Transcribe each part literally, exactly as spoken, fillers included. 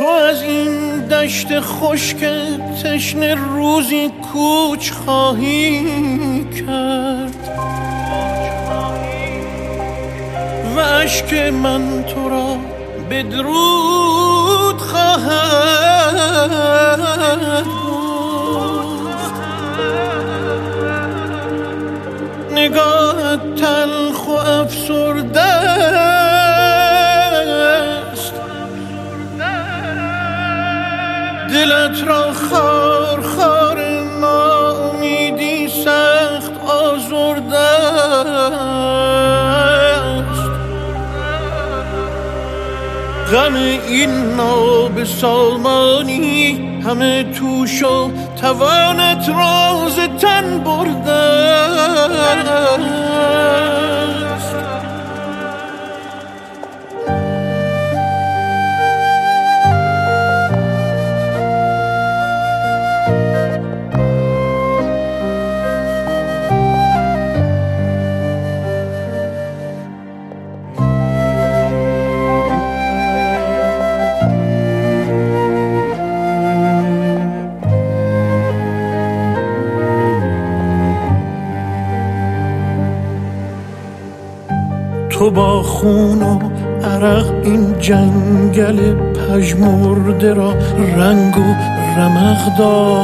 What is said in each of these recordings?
تو از این دشت خشک تشنه روزی کوچ خواهی کرد و اشک من تو را بدرود خواهد گفت. نگاهت تلخ و افسرده است، دلت را خار خار ناامیدی سخت آزرده است. غم این نابسامانی همه توش و توانت راز تن برده است. تو با خون و عرق این جنگل پژمرده را رنگ و رمق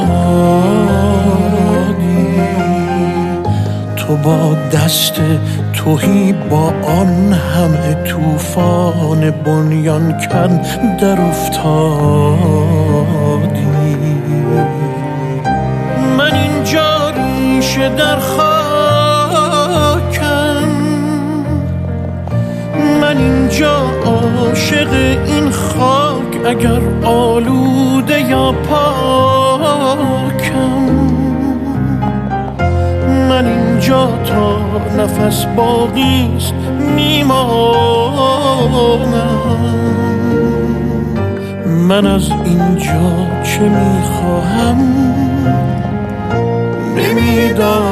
دادی. تو با دست تهی با آن همه طوفان بنیان کن در افتادی. من اینجا ریشه در من اینجا عاشق این خاک، اگر آلوده یا پاکم. من اینجا تا نفس باقیست میمانم. من از اینجا چه میخواهم نمیدانم.